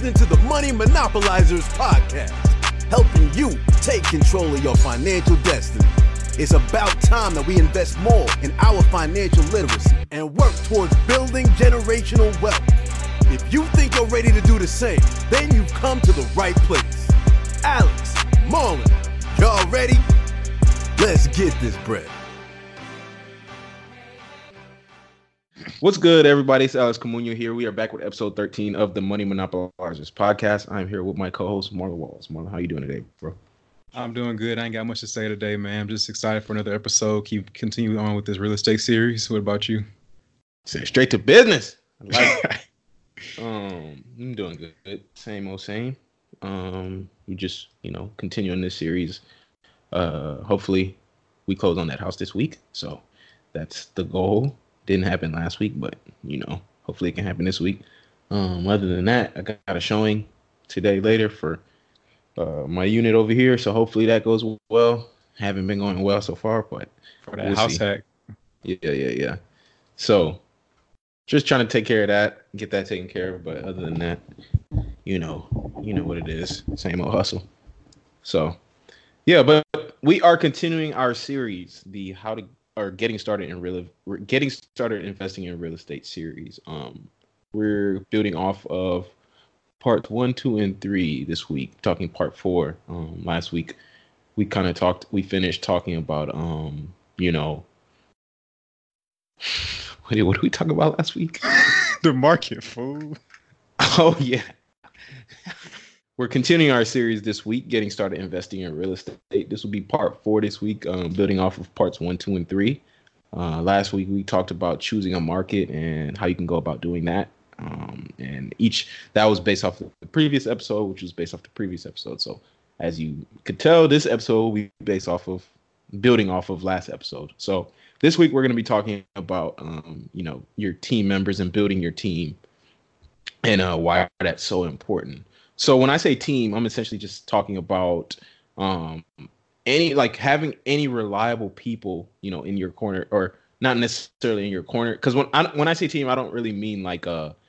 listening to the Money Monopolizers podcast, helping you take control of your financial destiny. It's about time that we invest more in our financial literacy and work towards building generational wealth. If you think you're ready to do the same, then you've come to the right place. Alex, Marlon, y'all ready? Let's get this bread. What's good, everybody? It's Alex Camuno here. We are back with episode 13 of the Money Monopolizers podcast. I'm here with my co-host, Marlon Walls. Marlon, how you doing today, bro? I'm doing good. I ain't got much to say today, man. I'm just excited for another episode. Continue on with this real estate series. What about you? Straight to business. I like it. I'm doing good. Same old same. We just, continuing this series. Hopefully we close on that house this week. So that's the goal. Didn't happen last week, but hopefully it can happen this week. Other than that, I got a showing today later for my unit over here, so hopefully that goes well. Haven't been going well so far, but for that house hack. Yeah. So just trying to take care of that, get that taken care of. But other than that, you know what it is. Same old hustle. So yeah, but we are continuing our series, the getting started investing in real estate series. We're building off of parts 1, 2, and 3 this week, talking part 4. Last week we finished talking about what did we talk about last week? The market, fool. Oh yeah. We're continuing our series this week, getting started investing in real estate. This will be part 4 this week, building off of parts 1, 2, and 3. Last week we talked about choosing a market and how you can go about doing that. And that was based off the previous episode, which was based off the previous episode. So as you could tell, this episode will be based off of building off of last episode. So this week we're going to be talking about, your team members and building your team and why that's so important. So when I say team, I'm essentially just talking about having any reliable people, in your corner, or not necessarily in your corner. Because when I say team, I don't really mean I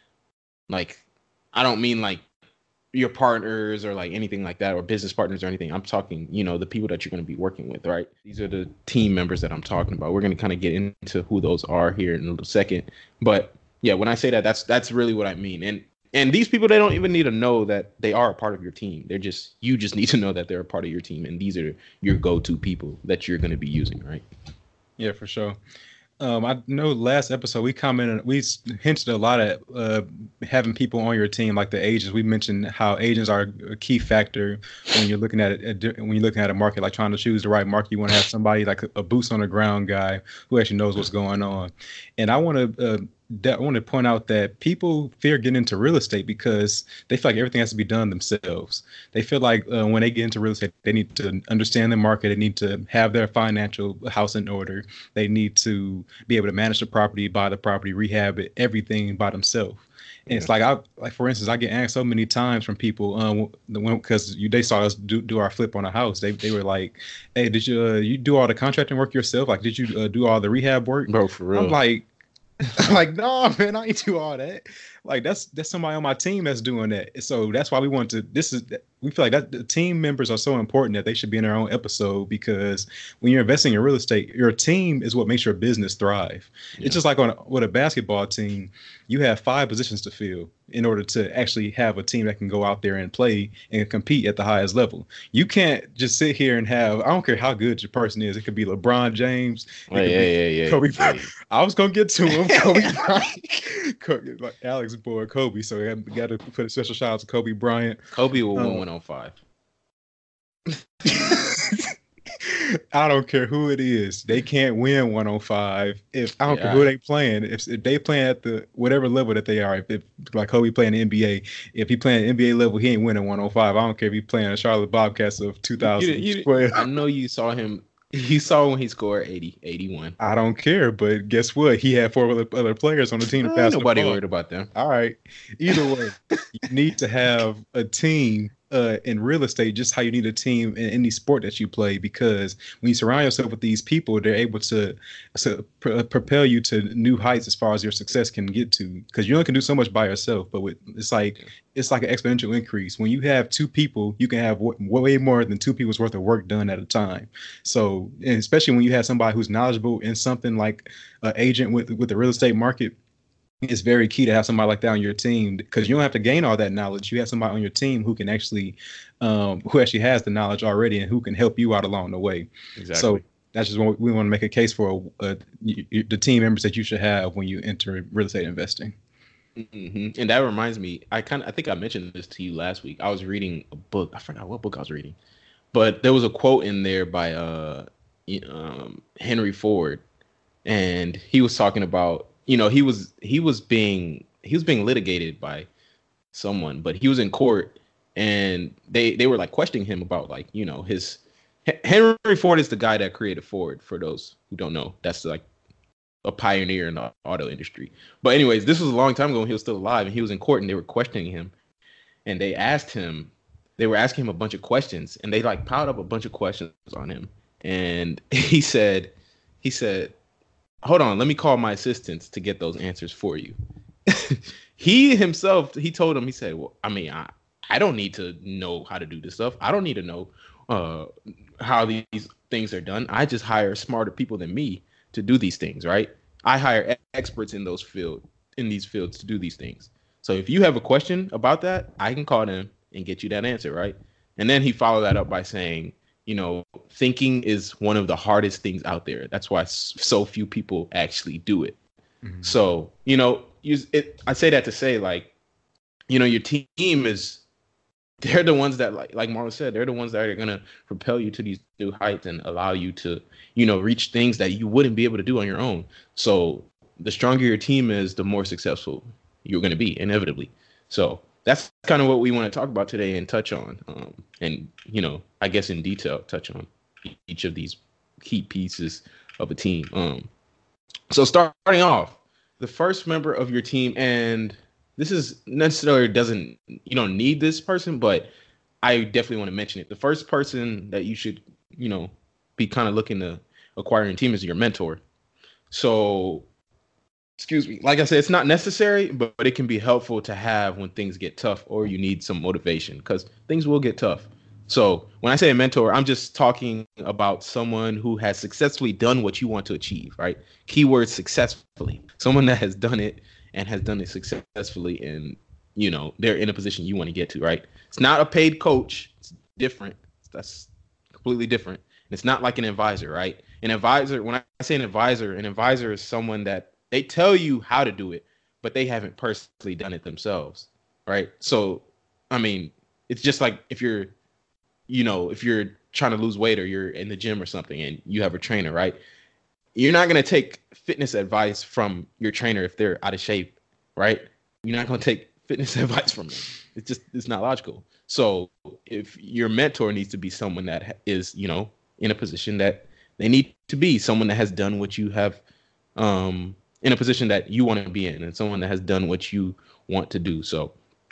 don't mean your partners or anything like that, or business partners or anything. I'm talking, the people that you're going to be working with, right? These are the team members that I'm talking about. We're going to kind of get into who those are here in a little second. But yeah, when I say that, that's really what I mean. And these people, they don't even need to know that they are a part of your team. You just need to know that they're a part of your team. And these are your go-to people that you're going to be using, right? Yeah, for sure. I know last episode we hinted a lot at having people on your team, like the agents. We mentioned how agents are a key factor when you're looking at it. When you're looking at a market, like trying to choose the right market, you want to have somebody like a boots on the ground guy who actually knows what's going on. And I want to point out that people fear getting into real estate because they feel like everything has to be done themselves. They feel like when they get into real estate, they need to understand the market. They need to have their financial house in order. They need to be able to manage the property, buy the property, rehab it, everything by themselves. And it's for instance, I get asked so many times from people because they saw us do our flip on a house. They were like, "Hey, did you do all the contracting work yourself? Like, did you do all the rehab work?" Bro, for real. I'm like, no, man, I ain't do all that. Like, that's somebody on my team that's doing that. So that's why we feel like that the team members are so important that they should be in their own episode, because when you're investing in real estate, your team is what makes your business thrive. Yeah. It's just like with a basketball team, you have 5 positions to fill in order to actually have a team that can go out there and play and compete at the highest level. You can't just sit here and I don't care how good your person is. It could be LeBron James. Kobe Bryant. I was going to get to him. Kobe Bryant. Alex boy, Kobe. So we got to put a special shout out to Kobe Bryant. Kobe will win 105. I don't care who it is. They can't win 105. I don't care who they playing. If they playing at the whatever level that they are, if like Kobe playing the NBA, if he playing NBA level, he ain't winning 105. I don't care if he playing the Charlotte Bobcats of 2012. I know you saw him. You saw when he scored 81. I don't care, but guess what? He had 4 other players on the team to pass the ball. Nobody worried about them. All right. Either way, you need to have a team in real estate, just how you need a team in any sport that you play, because when you surround yourself with these people, they're able to propel you to new heights as far as your success can get to, because you only can do so much by yourself, but it's like an exponential increase. When you have two people, you can have way more than two people's worth of work done at a time. So, and especially when you have somebody who's knowledgeable in something like an agent with the real estate market, it's very key to have somebody like that on your team, because you don't have to gain all that knowledge. You have somebody on your team who can actually, who actually has the knowledge already and who can help you out along the way. Exactly. So that's just what we want to make a case for the team members that you should have when you enter real estate investing. Mm-hmm. And that reminds me, I think I mentioned this to you last week. I was reading a book. I forgot what book I was reading, but there was a quote in there by Henry Ford, and he was talking about, he was being litigated by someone, but he was in court, and they were like questioning him about, like, his Henry Ford is the guy that created Ford, for those who don't know. That's like a pioneer in the auto industry. But anyways, this was a long time ago when he was still alive, and he was in court, and they were questioning him, and they were asking him a bunch of questions, and they like piled up a bunch of questions on him, and he said, hold on, let me call my assistants to get those answers for you. He told him, he said, well, I mean, I don't need to know how to do this stuff. I don't need to know how these things are done. I just hire smarter people than me to do these things, right? I hire experts in these fields to do these things. So if you have a question about that, I can call them and get you that answer, right? And then he followed that up by saying, thinking is one of the hardest things out there. That's why so few people actually do it. Mm-hmm. So, I say that to say, like, your team they're the ones that, like Marlon said, they're the ones that are going to propel you to these new heights and allow you to, reach things that you wouldn't be able to do on your own. So the stronger your team is, the more successful you're going to be, inevitably. So that's kind of what we want to talk about today and touch on. And, I guess in detail, touch on each of these key pieces of a team. So starting off, the first member of your team, and this is necessarily you don't need this person, but I definitely want to mention it. The first person that you should, be kind of looking to acquire in your team is your mentor. So, excuse me, like I said, it's not necessary, but it can be helpful to have when things get tough or you need some motivation, because things will get tough. So when I say a mentor, I'm just talking about someone who has successfully done what you want to achieve, right? Keyword successfully. Someone that has done it and has done it successfully, and, they're in a position you want to get to, right? It's not a paid coach. It's different. That's completely different. And it's not like an advisor, right? An advisor, when I say an advisor is someone that they tell you how to do it, but they haven't personally done it themselves, right? So, I mean, it's just like if you're trying to lose weight or you're in the gym or something and you have a trainer, right? You're not going to take fitness advice from your trainer if they're out of shape, right? You're not going to take fitness advice from them. It's not logical. So if your mentor needs to be someone that is, in a position that they need to be, someone that has done what you have, in a position that you want to be in, and someone that has done what you want to do. So,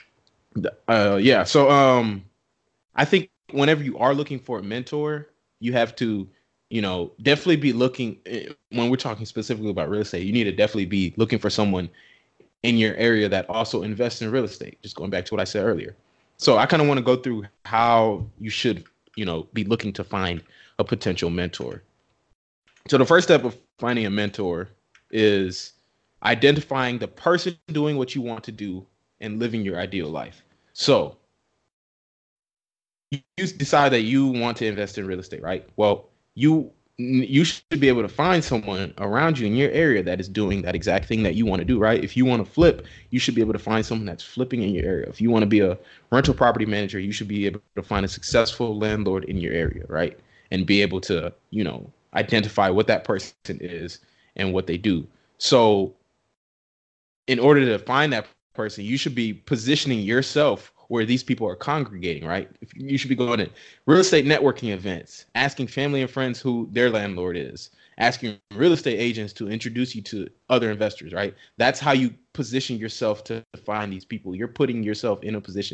So I think whenever you are looking for a mentor, you have to, definitely be looking, when we're talking specifically about real estate, you need to definitely be looking for someone in your area that also invests in real estate. Just going back to what I said earlier. So I kind of want to go through how you should, be looking to find a potential mentor. So the first step of finding a mentor is identifying the person doing what you want to do and living your ideal life. So you decide that you want to invest in real estate, right? Well, you should be able to find someone around you in your area that is doing that exact thing that you want to do, right? If you want to flip, you should be able to find someone that's flipping in your area. If you want to be a rental property manager, you should be able to find a successful landlord in your area, right? And be able to, identify what that person is and what they do. So in order to find that person, you should be positioning yourself where these people are congregating, right? You should be going to real estate networking events, asking family and friends who their landlord is, asking real estate agents to introduce you to other investors, right? That's how you position yourself to find these people. You're putting yourself in a position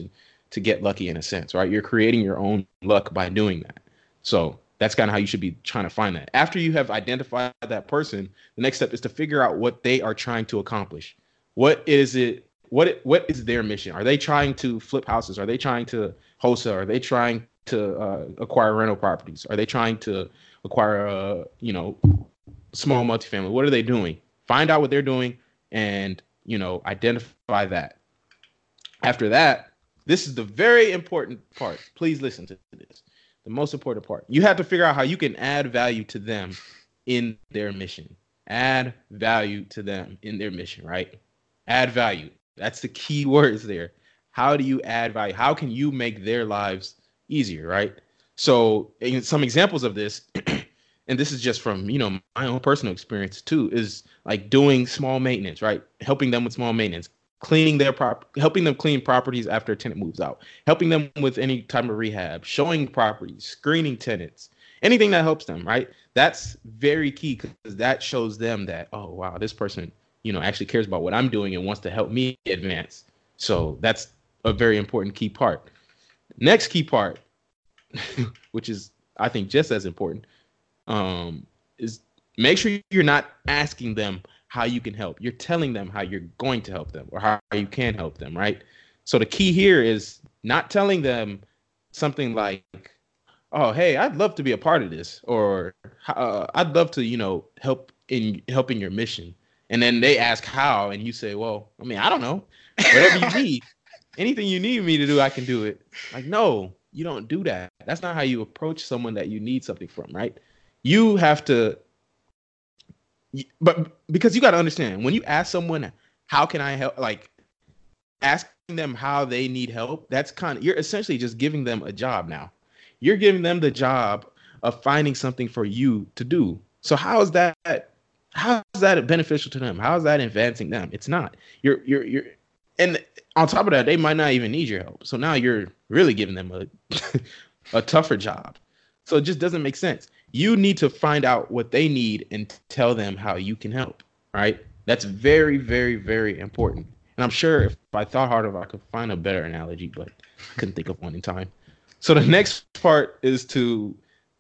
to get lucky in a sense, right? You're creating your own luck by doing that. So that's kind of how you should be trying to find that. After you have identified that person, the next step is to figure out what they are trying to accomplish. What is it? What is their mission? Are they trying to flip houses? Are they trying to wholesale? Are they trying to acquire rental properties? Are they trying to acquire, small multifamily? What are they doing? Find out what they're doing and, identify that. After that, this is the very important part. Please listen to this. The most important part. You have to figure out how you can add value to them in their mission. Add value to them in their mission, right? Add value. That's the key words there. How do you add value? How can you make their lives easier, right? So some examples of this, and this is just from, my own personal experience too, is like doing small maintenance, right? Helping them with small maintenance, cleaning helping them clean properties after a tenant moves out, helping them with any type of rehab, showing properties, screening tenants, anything that helps them, right? That's very key because that shows them that, oh, wow, this person, actually cares about what I'm doing and wants to help me advance. So that's a very important key part. Next key part, which is, I think, just as important, is make sure you're not asking them how you can help. You're telling them how you're going to help them or how you can help them, right? So the key here is not telling them something like, oh, hey, I'd love to be a part of this, or I'd love to, help in helping your mission. And then they ask how, and you say, well, I don't know. Whatever you need, anything you need me to do, I can do it. Like, no, you don't do that. That's not how you approach someone that you need something from, right? You have to, but because you got to understand, when you ask someone, how can I help? Like asking them how they need help, that's you're essentially just giving them a job now. You're giving them the job of finding something for you to do. So how is that beneficial to them? How is that advancing them? It's not. You're and on top of that, they might not even need your help. So now you're really giving them a tougher job. So it just doesn't make sense. You need to find out what they need and tell them how you can help, right? That's very, very, very important. And I'm sure if I thought harder, I could find a better analogy, but I couldn't think of one in time. So the next part is to,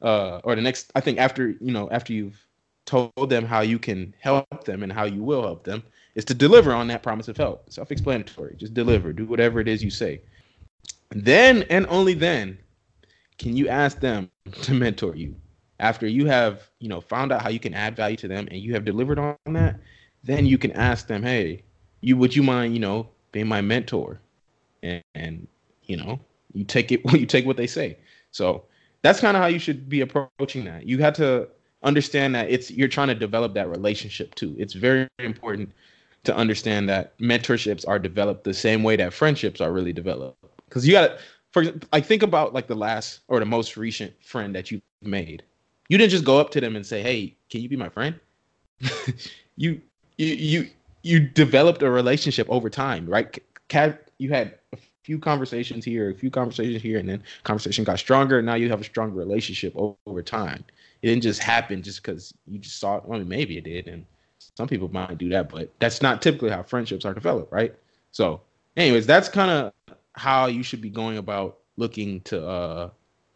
I think after you've told them how you can help them and how you will help them, is to deliver on that promise of help. Self-explanatory. Just deliver. Do whatever it is you say. Then and only then can you ask them to mentor you. After you have, found out how you can add value to them and you have delivered on that, then you can ask them, hey, would you mind, being my mentor? And you take what they say. So that's kind of how you should be approaching that. You have to understand that you're trying to develop that relationship too. It's very important to understand that mentorships are developed the same way that friendships are really developed. Because you got to, think about like the last or the most recent friend that you've made. You didn't just go up to them and say, hey, can you be my friend? You developed a relationship over time, right? You had a few conversations here, and then conversation got stronger. And now you have a stronger relationship over time. It didn't just happen just because you just saw it. Well, maybe it did. And some people might do that, but that's not typically how friendships are developed, right? So anyways, that's kind of how you should be going about looking to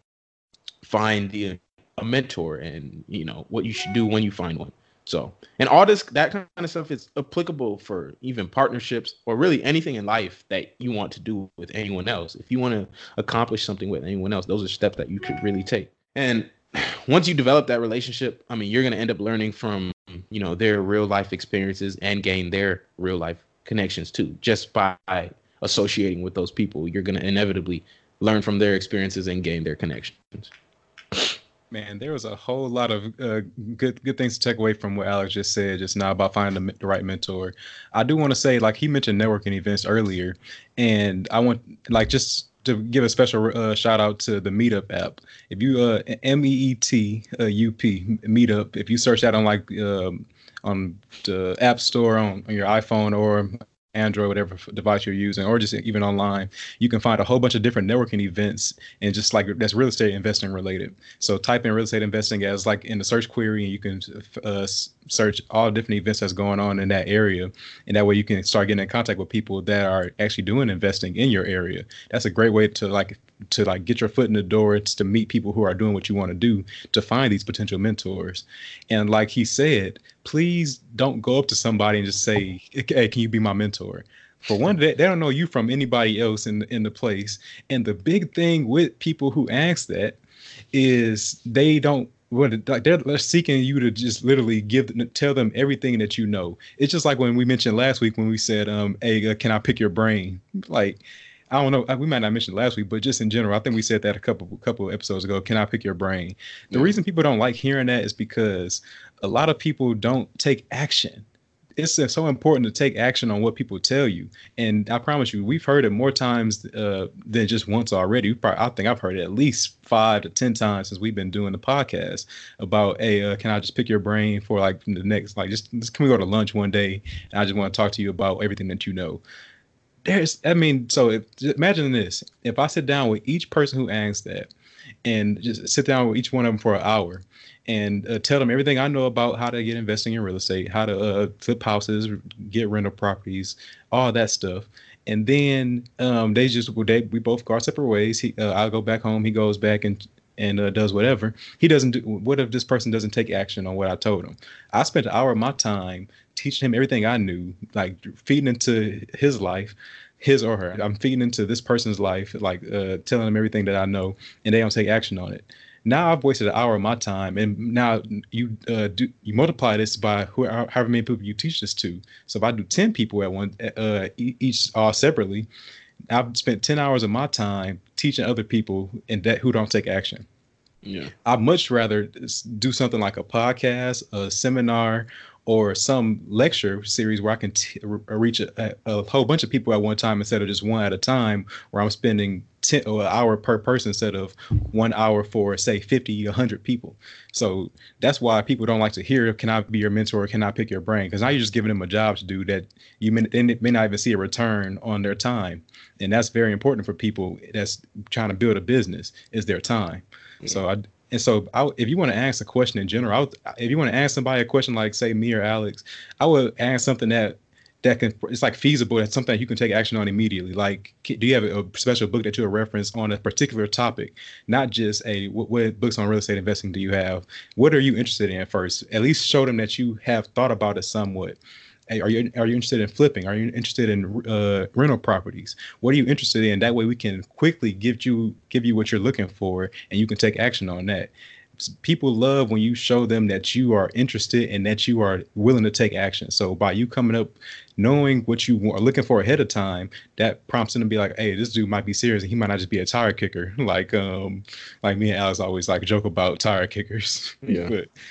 find a mentor and, what you should do when you find one. So, and all that kind of stuff is applicable for even partnerships or really anything in life that you want to do with anyone else. If you want to accomplish something with anyone else, those are steps that you could really take. And once you develop that relationship, you're going to end up learning from, their real life experiences and gain their real life connections too. Just by associating with those people, you're going to inevitably learn from their experiences and gain their connections. Man, there was a whole lot of good things to take away from what Alex just said just now about finding the right mentor. I do want to say, like he mentioned networking events earlier, and I want just to give a special shout out to the Meetup app. If you MEETUP Meetup, if you search that on on the App Store on your iPhone or Android, whatever device you're using, or just even online, you can find a whole bunch of different networking events, and just like that's real estate investing related. So type in real estate investing as like in the search query, and you can search all different events that's going on in that area, and that way you can start getting in contact with people that are actually doing investing in your area. That's a great way to get your foot in the door. It's to meet people who are doing what you want to do, to find these potential mentors. And like he said, please don't go up to somebody and just say, hey, can you be my mentor? For one, they don't know you from anybody else in the place. And the big thing with people who ask that is they don't, they're seeking you to just literally tell them everything that you know. It's just like when we mentioned last week when we said, hey, can I pick your brain? Like, I don't know. We might not mention it last week, but just in general, I think we said that a couple episodes ago. Can I pick your brain? The reason people don't like hearing that is because a lot of people don't take action. It's so important to take action on what people tell you. And I promise you, we've heard it more times than just once already. I think I've heard it at least 5 to 10 times since we've been doing the podcast about, hey, can I just pick your brain for like the next, like just can we go to lunch one day? And I just want to talk to you about everything that you know. Imagine this. If I sit down with each person who asks that and just sit down with each one of them for an hour and tell them everything I know about how to get investing in real estate, how to flip houses, get rental properties, all that stuff. And then we both go our separate ways. I'll go back home. He goes back and does whatever. What if this person doesn't take action on what I told him? I spent an hour of my time teaching him everything I knew, like feeding into his life, his or her. I'm feeding into this person's life, like telling them everything that I know, and they don't take action on it. Now I've wasted an hour of my time, and now you multiply this by however many people you teach this to. So if I do 10 people at one, each all separately, I've spent 10 hours of my time teaching other people who don't take action. Yeah, I'd much rather do something like a podcast, a seminar, or some lecture series where I can reach a whole bunch of people at one time instead of just one at a time, where I'm spending an hour per person instead of 1 hour for, say, 50, 100 people. So that's why people don't like to hear, can I be your mentor? Can I pick your brain? Because now you're just giving them a job to do that they may not even see a return on their time. And that's very important for people that's trying to build a business, is their time. Yeah. If you want to ask a question in general, if you want to ask somebody a question like, say, me or Alex, I would ask something that it's like feasible. That's something you can take action on immediately. Like, do you have a special book that you'll reference on a particular topic? Not just what books on real estate investing do you have? What are you interested in first? At least show them that you have thought about it somewhat. Are you interested in flipping? Are you interested in rental properties? What are you interested in? That way we can quickly give you what you're looking for, and you can take action on that. People love when you show them that you are interested and that you are willing to take action. So by you coming up, knowing what you are looking for ahead of time, that prompts them to be like, hey, this dude might be serious, and he might not just be a tire kicker. Like me and Alex always like joke about tire kickers. Yeah.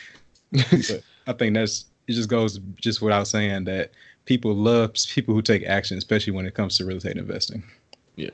but I think it just goes just without saying that people love people who take action, especially when it comes to real estate investing. Yeah.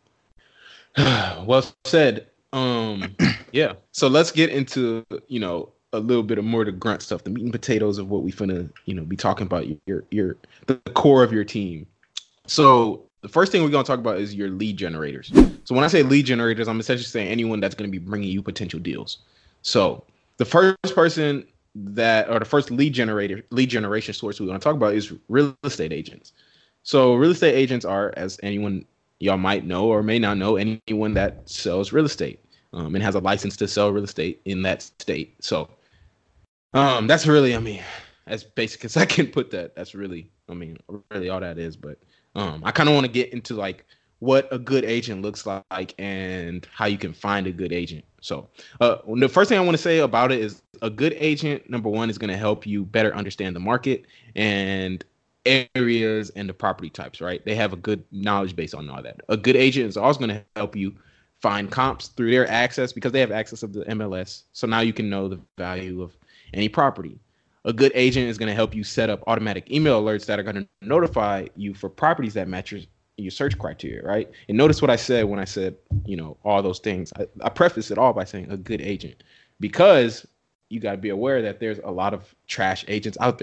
Well said. Yeah. So let's get into, a little bit of more of the grunt stuff, the meat and potatoes of what we finna, be talking about, the core of your team. So the first thing we're going to talk about is your lead generators. So when I say lead generators, I'm essentially saying anyone that's going to be bringing you potential deals. So the first person the first lead generation source we want to talk about is real estate agents. So real estate agents are, as anyone y'all might know or may not know, anyone that sells real estate and has a license to sell real estate in that state. So that's really, as basic as I can put that. That's really all that is. But I kind of want to get into like what a good agent looks like and how you can find a good agent. So the first thing I want to say about it is a good agent, number one, is going to help you better understand the market and areas and the property types, right? They have a good knowledge base on all that. A good agent is also going to help you find comps through their access, because they have access of the MLS. So now you can know the value of any property. A good agent is going to help you set up automatic email alerts that are going to notify you for properties that match your search criteria, right? And notice what I said when I said, all those things. I preface it all by saying a good agent, because you got to be aware that there's a lot of trash agents out there.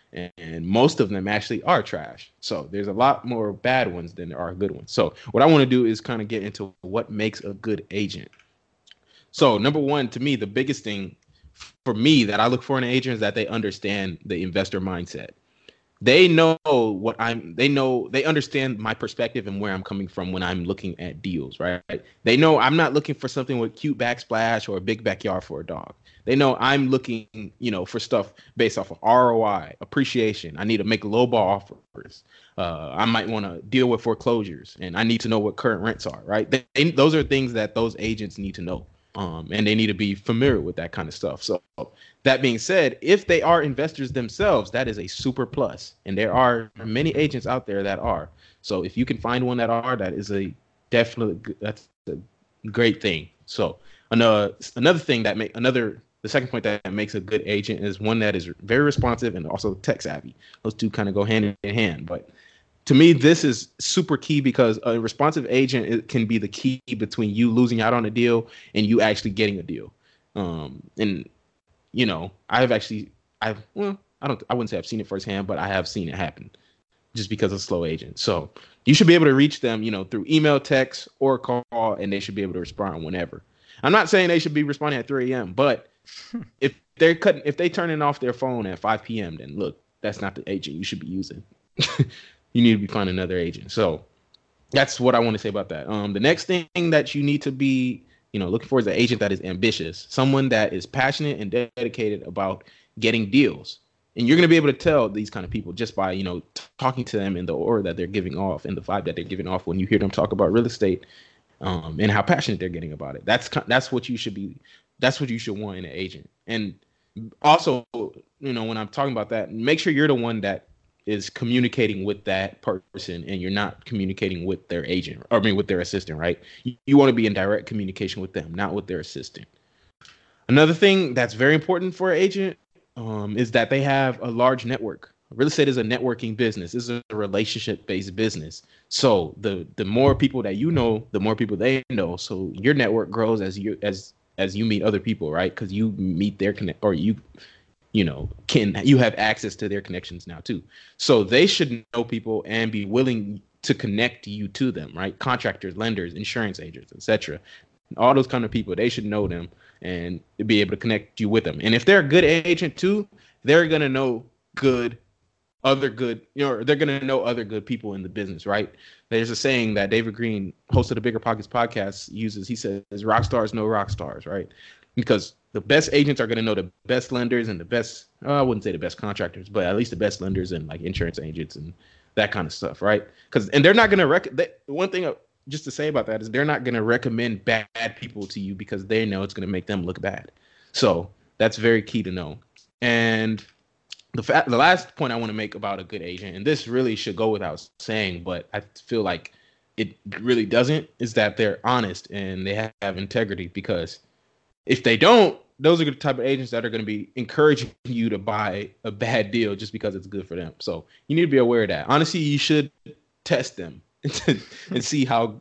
and most of them actually are trash. So there's a lot more bad ones than there are good ones. So what I want to do is kind of get into what makes a good agent. So number one, to me, the biggest thing for me that I look for in an agent is that they understand the investor mindset. They know they understand my perspective and where I'm coming from when I'm looking at deals, right? They know I'm not looking for something with cute backsplash or a big backyard for a dog. They know I'm looking, for stuff based off of ROI, appreciation. I need to make low ball offers. I might want to deal with foreclosures, and I need to know what current rents are, right? Those are things that those agents need to know. And they need to be familiar with that kind of stuff. So that being said, if they are investors themselves, that is a super plus. And there are many agents out there that are. So if you can find one that is that's a great thing. So another thing the second point that makes a good agent is one that is very responsive and also tech savvy. Those two kind of go hand in hand. But to me, this is super key because a responsive agent can be the key between you losing out on a deal and you actually getting a deal. I wouldn't say I've seen it firsthand, but I have seen it happen just because of slow agents. So you should be able to reach them, through email, text, or call, and they should be able to respond whenever. I'm not saying they should be responding at 3 a.m., but if they turning off their phone at 5 p.m., then look, that's not the agent you should be using. You need to be finding another agent. So that's what I want to say about that. The next thing that you need to be, looking for is an agent that is ambitious, someone that is passionate and dedicated about getting deals. And you're going to be able to tell these kind of people just by, talking to them in the aura that they're giving off and the vibe that they're giving off when you hear them talk about real estate, and how passionate they're getting about it. That's what you should be. That's what you should want in an agent. And also, when I'm talking about that, make sure you're the one that is communicating with that person and you're not communicating with their agent, with their assistant, right? You want to be in direct communication with them, not with their assistant. Another thing that's very important for an agent is that they have a large network. Real estate is a networking business. This is a relationship-based business. So the more people that you know, the more people they know. So your network grows as you meet other people, right? Because you meet their connect, or you have access to their connections now too. So they should know people and be willing to connect you to them, right? Contractors, lenders, insurance agents, etc. All those kind of people, they should know them and be able to connect you with them. And if they're a good agent too, they're going to know they're going to know other good people in the business, right? There's a saying that David Green, host of the Bigger Pockets podcast, uses. He says, rock stars know rock stars, right? Because the best agents are going to know the best lenders and the best, I wouldn't say the best contractors, but at least the best lenders and like insurance agents and that kind of stuff, right? And they're not going to one thing just to say about that is they're not going to recommend bad people to you because they know it's going to make them look bad. So that's very key to know. And the last point I want to make about a good agent, and this really should go without saying, but I feel like it really doesn't, is that they're honest and they have integrity. Because if they don't, those are the type of agents that are going to be encouraging you to buy a bad deal just because it's good for them. So you need to be aware of that. Honestly, you should test them and see how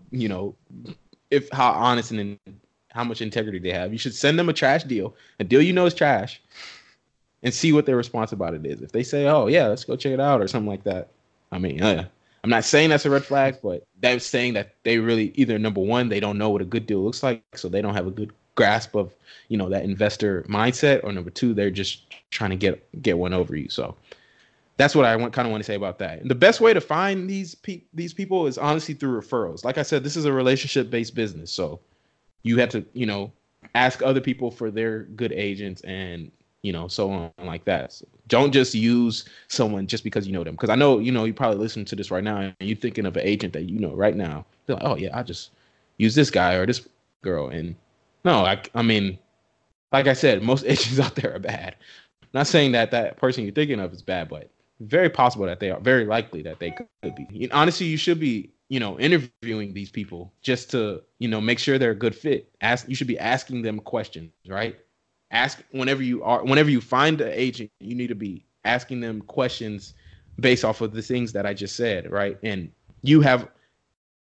honest and how much integrity they have. You should send them a trash deal, a deal is trash, and see what their response about it is. If they say, "Oh yeah, let's go check it out," or something like that, I'm not saying that's a red flag, but that's saying that they really either, number one, they don't know what a good deal looks like, so they don't have a good grasp of that investor mindset, or number two, they're just trying to get one over you. So that's what I want to say about that. And the best way to find these people is honestly through referrals. Like I said, this is a relationship-based business, so you have to ask other people for their good agents and so on like that. So don't just use someone just because you know them. Because I know you probably listen to this right now and you're thinking of an agent that right now. They're like, oh yeah, I just use this guy or this girl. And no, I mean, like I said, most agents out there are bad. I'm not saying that person you're thinking of is bad, but very possible that they are, very likely that they could be. Honestly, you should be, interviewing these people just to, make sure they're a good fit. You should be asking them questions, right? Whenever you find an agent, you need to be asking them questions based off of the things that I just said, right? And you have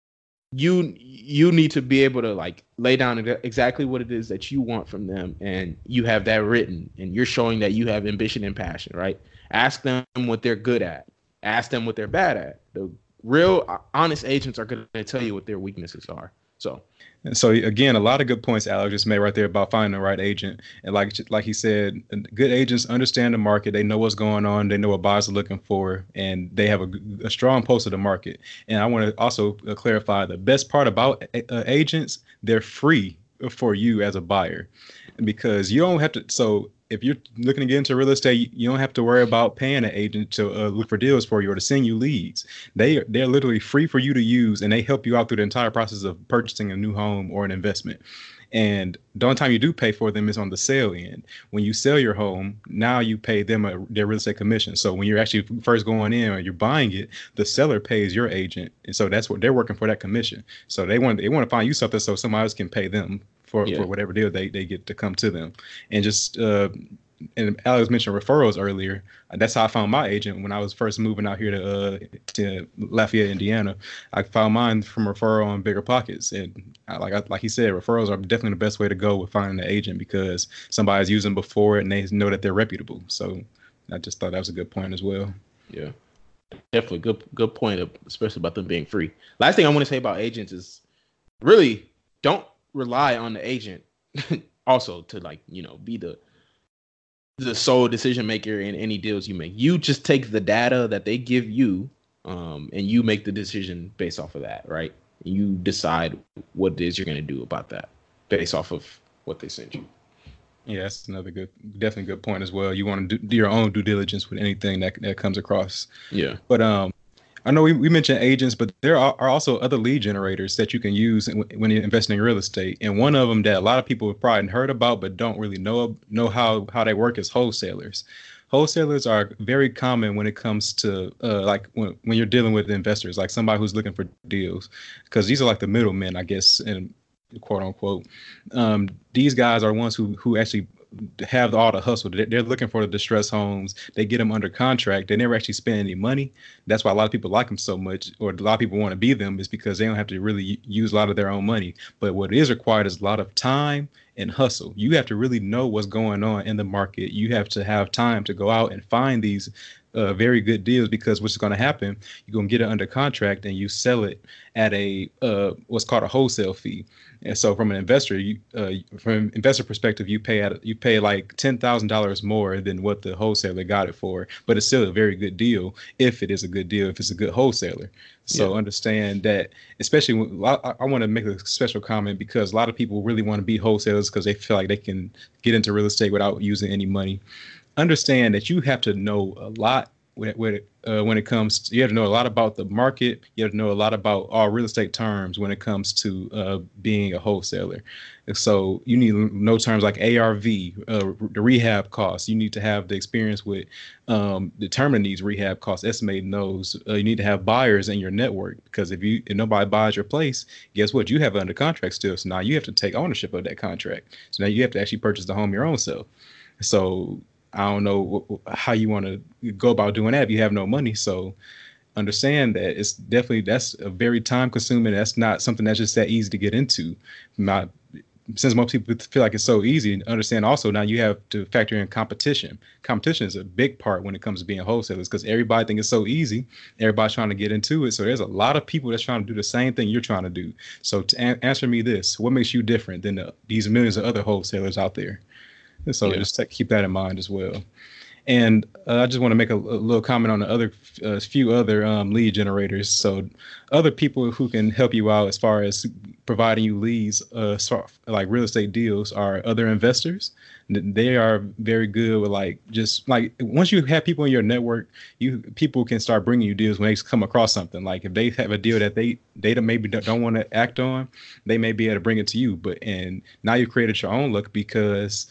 you need to be able to like lay down exactly what it is that you want from them, and you have that written, and you're showing that you have ambition and passion, right? Ask them what they're good at. Ask them what they're bad at. The real honest agents are going to tell you what their weaknesses are. So. And so again, a lot of good points Alex just made right there about finding the right agent. And like he said, good agents understand the market. They know what's going on. They know what buyers are looking for, and they have a strong pulse of the market. And I want to also clarify the best part about agents: they're free for you as a buyer, because you don't have to. So if you're looking to get into real estate, you don't have to worry about paying an agent to look for deals for you or to send you leads. They're literally free for you to use, and they help you out through the entire process of purchasing a new home or an investment. And the only time you do pay for them is on the sale end. When you sell your home, now you pay them their real estate commission. So when you're actually first going in or you're buying it, the seller pays your agent, and so that's what they're working for, that commission. So they want to find you something so somebody else can pay them for whatever deal they get to come to them. And just and Alex mentioned referrals earlier. That's how I found my agent when I was first moving out here to Lafayette, Indiana. I found mine from referral on Bigger Pockets, and like he said, referrals are definitely the best way to go with finding an agent, because somebody's used them before and they know that they're reputable. So I just thought that was a good point as well. Yeah, definitely good point, especially about them being free. Last thing I want to say about agents is really don't rely on the agent also to be the sole decision maker in any deals you make. You just take the data that they give you, and you make the decision based off of that, right? You decide what it is you're going to do about that based off of what they sent you. Yeah, that's definitely good point as well. You want to do your own due diligence with anything that comes across. Yeah. But I know we mentioned agents, but there are also other lead generators that you can use when you're investing in real estate. And one of them that a lot of people have probably heard about but don't really know how they work is wholesalers. Wholesalers are very common when it comes to like when you're dealing with investors, like somebody who's looking for deals, because these are like the middlemen, I guess, and quote unquote. These guys are ones who actually have all the hustle. They're looking for the distressed homes. They get them under contract. They never actually spend any money. That's why a lot of people like them so much, or a lot of people want to be them, is because they don't have to really use a lot of their own money. But what is required is a lot of time and hustle. You have to really know what's going on in the market. You have to have time to go out and find these very good deals, because what's going to happen, you're going to get it under contract and you sell it at a what's called a wholesale fee. And so from an investor, from an investor perspective, you pay like $10,000 more than what the wholesaler got it for, but it's still a very good deal if it is a good deal, if it's a good wholesaler. So understand that, especially I want to make a special comment, because a lot of people really want to be wholesalers because they feel like they can get into real estate without using any money. Understand that you have to know a lot when it comes to, you have to know a lot about the market. You have to know a lot about all real estate terms when it comes to being a wholesaler. And so you need to know terms like ARV, the rehab costs. You need to have the experience with determining these rehab costs, estimating those. You need to have buyers in your network, because if nobody buys your place, guess what? You have it under contract still. So now you have to take ownership of that contract. So now you have to actually purchase the home your own self. So I don't know how you want to go about doing that if you have no money. So understand that that's a very time consuming. That's not something that's just that easy to get into. Since most people feel like it's so easy, understand also now you have to factor in competition. Competition is a big part when it comes to being wholesalers, because everybody thinks it's so easy. Everybody's trying to get into it. So there's a lot of people that's trying to do the same thing you're trying to do. So to answer me this, what makes you different than these millions of other wholesalers out there? And so just keep that in mind as well. And I just want to make a little comment on the other few other lead generators. So other people who can help you out as far as providing you leads, like real estate deals, are other investors. They are very good with just once you have people in your network, people can start bringing you deals when they come across something. Like if they have a deal that they maybe don't want to act on, they may be able to bring it to you. And now you've created your own luck, because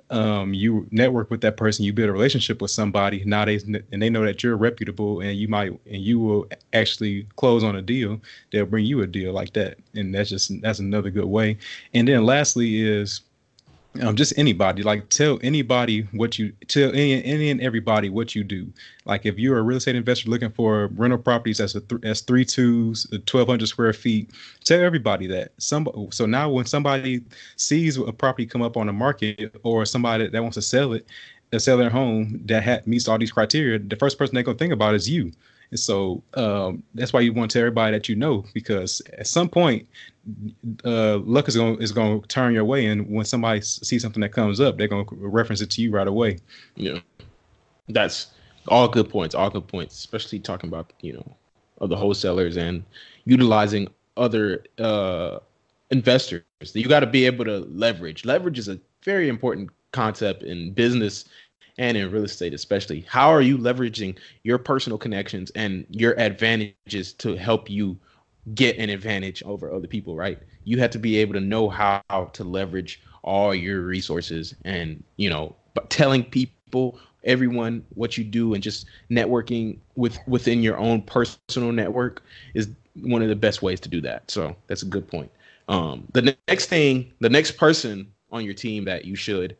you network with that person, you build a relationship with somebody nowadays, and they know that you're reputable, and you will actually close on a deal. They'll bring you a deal like that, and that's another good way. And then lastly is Just anybody, like tell anybody what you tell any and everybody what you do. Like if you're a real estate investor looking for rental properties as as 3.2s, 1,200 square feet, tell everybody that. So now when somebody sees a property come up on the market or somebody that wants to sell it, sell their home that meets all these criteria, the first person they're gonna think about is you. And so that's why you want to tell everybody that you know, because at some point, luck is going to turn your way, and when somebody sees something that comes up, they're going to reference it to you right away. Yeah, that's all good points. All good points, especially talking about other wholesalers and utilizing other investors. You got to be able to leverage. Leverage is a very important concept in business and in real estate, especially. How are you leveraging your personal connections and your advantages to help you get an advantage over other people, right? You have to be able to know how to leverage all your resources, and but telling people, everyone, what you do, and just networking within your own personal network is one of the best ways to do that. So that's a good point. The next person on your team that you should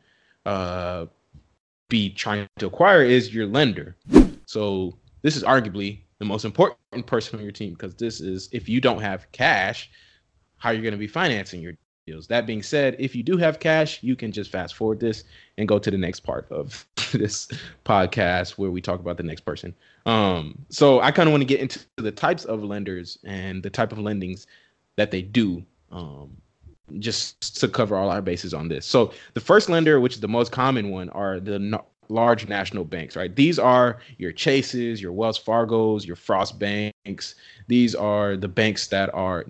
be trying to acquire is your lender. So this is arguably the most important person on your team, because this is, if you don't have cash, how you're going to be financing your deals. That being said, if you do have cash, you can just fast forward this and go to the next part of this podcast where we talk about the next person. So I kind of want to get into the types of lenders and the type of lendings that they do, just to cover all our bases on this. So the first lender, which is the most common one, are the large national banks, right? These are your Chases, your Wells Fargos, your Frost banks. These are the banks that are,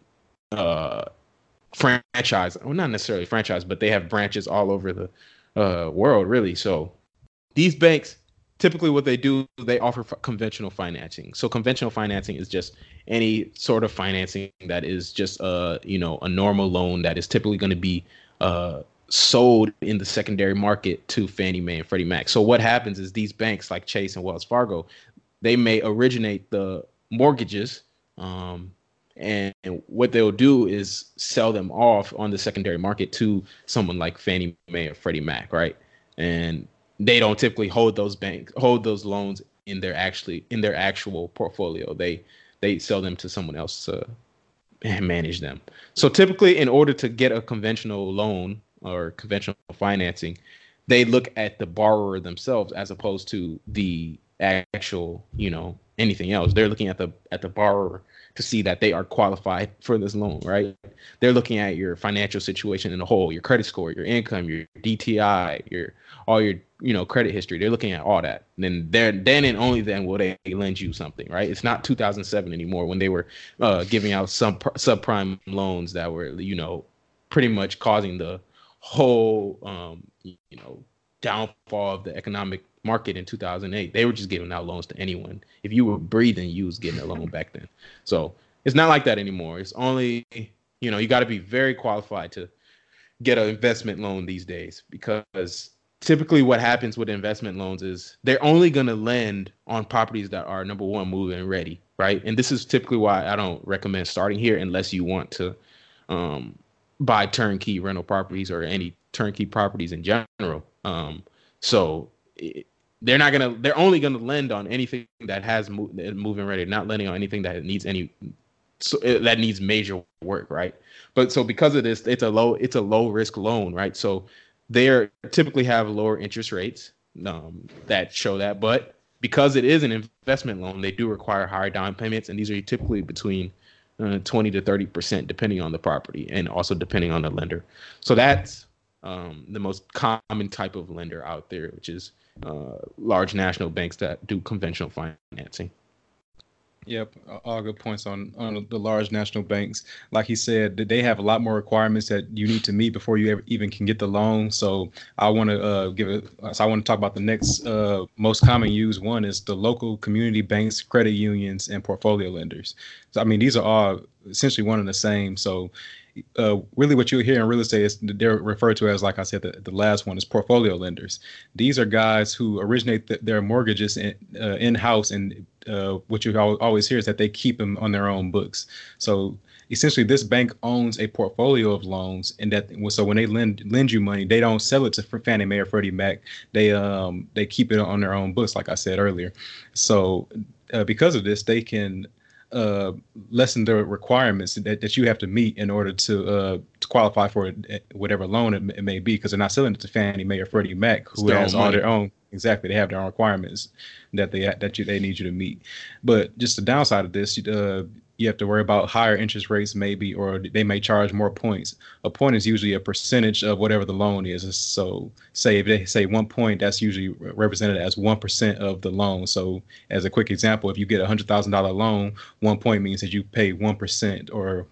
franchise, well, not necessarily franchise, but they have branches all over the world, really. So these banks, typically what they do, they offer conventional financing. So conventional financing is just any sort of financing that is just a normal loan that is typically going to be sold in the secondary market to Fannie Mae and Freddie Mac. So what happens is these banks like Chase and Wells Fargo, they may originate the mortgages, and what they'll do is sell them off on the secondary market to someone like Fannie Mae or Freddie Mac, right? And they don't typically hold those loans in their actual portfolio. They sell them to someone else to manage them. So typically, in order to get a conventional loan or conventional financing, they look at the borrower themselves as opposed to the actual, anything else. They're looking at the borrower to see that they are qualified for this loan, right? They're looking at your financial situation in a whole, your credit score, your income, your DTI, all your credit history. They're looking at all that. And then and only then will they lend you something, right? It's not 2007 anymore when they were giving out some subprime loans that were, pretty much causing the whole downfall of the economic market in 2008. They were just giving out loans to anyone. If you were breathing, you was getting a loan back then. So it's not like that anymore. It's only, you got to be very qualified to get an investment loan these days, because typically what happens with investment loans is they're only going to lend on properties that are, number one, move-in ready, right? And this is typically why I don't recommend starting here unless you want to buy turnkey rental properties or any turnkey properties in general. They're only going to lend on anything that has move-in ready, not lending on anything that needs that needs major work, right? But so because of this, it's a low risk loan, right? So they typically have lower interest rates that show that, but because it is an investment loan, they do require higher down payments, and these are typically between 20 to 30%, depending on the property and also depending on the lender. So that's the most common type of lender out there, which is large national banks that do conventional financing. Yep, all good points on the large national banks. Like he said, they have a lot more requirements that you need to meet before you even can get the loan. So I want to talk about the next most common used one is the local community banks, credit unions, and portfolio lenders. So I mean, these are all essentially one and the same. So really what you hear in real estate is they're referred to as, like I said, the last one is portfolio lenders. These are guys who originate their mortgages in-house, and what you always hear is that they keep them on their own books. So essentially, this bank owns a portfolio of loans, and so when they lend you money, they don't sell it to Fannie Mae or Freddie Mac. They keep it on their own books, like I said earlier. So because of this, they can lessen the requirements that you have to meet in order to qualify for whatever loan it may be, because they're not selling it to Fannie Mae or Freddie Mac, who has all their own. Exactly, they have their own requirements that they need you to meet. But just the downside of this, you have to worry about higher interest rates maybe, or they may charge more points. A point is usually a percentage of whatever the loan is. So say if they say 1 point, that's usually represented as 1% of the loan. So as a quick example, if you get $100,000 loan, 1 point means that you pay 1% or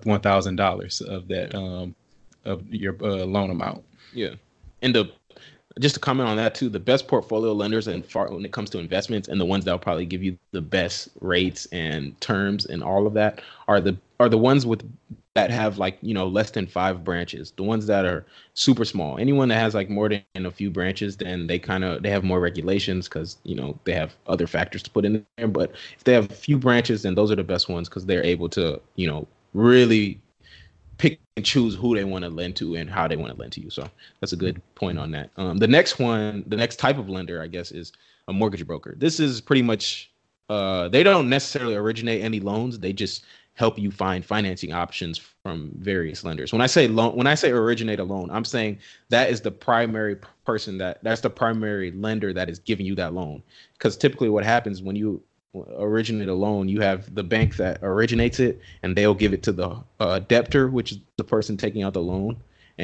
$1,000 of that of your loan amount. Yeah, and just to comment on that too, the best portfolio lenders when it comes to investments, and the ones that will probably give you the best rates and terms and all of that are the ones that have less than 5 branches. The ones that are super small. Anyone that has more than a few branches, then they have more regulations because they have other factors to put in there. But if they have a few branches, then those are the best ones because they're able to really pick and choose who they want to lend to and how they want to lend to you. So that's a good point on that. The next type of lender, I guess, is a mortgage broker. This is pretty much, they don't necessarily originate any loans. They just help you find financing options from various lenders. When I say originate a loan, I'm saying that is the primary person that's the primary lender that is giving you that loan. Because typically what happens when you originate a loan, you have the bank that originates it, and they'll give it to the debtor, which is the person taking out the loan,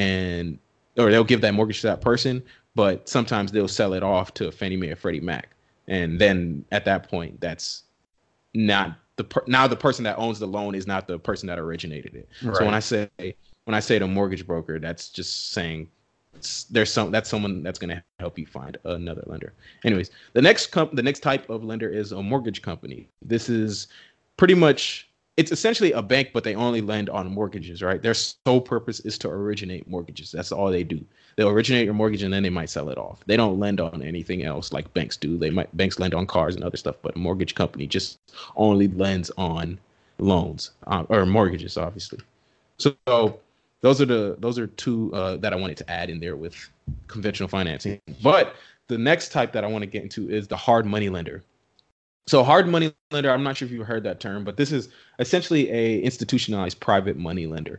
or they'll give that mortgage to that person. But sometimes they'll sell it off to Fannie Mae or Freddie Mac, and then at that point, that's not now the person that owns the loan is not the person that originated it. Right. So when I say the mortgage broker, that's just saying that's someone that's going to help you find another lender. Anyways, the next type of lender is a mortgage company. This is pretty much, it's essentially a bank, but they only lend on mortgages, right? Their sole purpose is to originate mortgages. That's all they do. They'll originate your mortgage and then they might sell it off. They don't lend on anything else like banks do. Banks lend on cars and other stuff, but a mortgage company just only lends on loans or mortgages, obviously. So those are two that I wanted to add in there with conventional financing. But the next type that I want to get into is the hard money lender. So hard money lender, I'm not sure if you've heard that term, but this is essentially a institutionalized private money lender.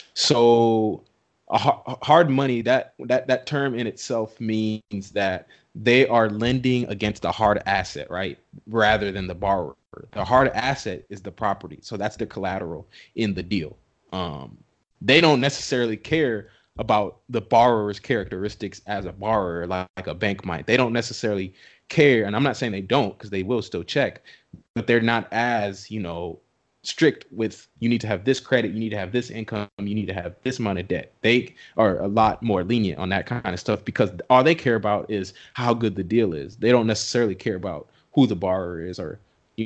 So hard money, that term in itself means that they are lending against a hard asset, right? Rather than the borrower. The hard asset is the property. So that's the collateral in the deal. They don't necessarily care about the borrower's characteristics as a borrower, like a bank might. They don't necessarily care, and I'm not saying they don't, because they will still check, but they're not as strict with, you need to have this credit, you need to have this income, you need to have this amount of debt. They are a lot more lenient on that kind of stuff because all they care about is how good the deal is. They don't necessarily care about who the borrower is or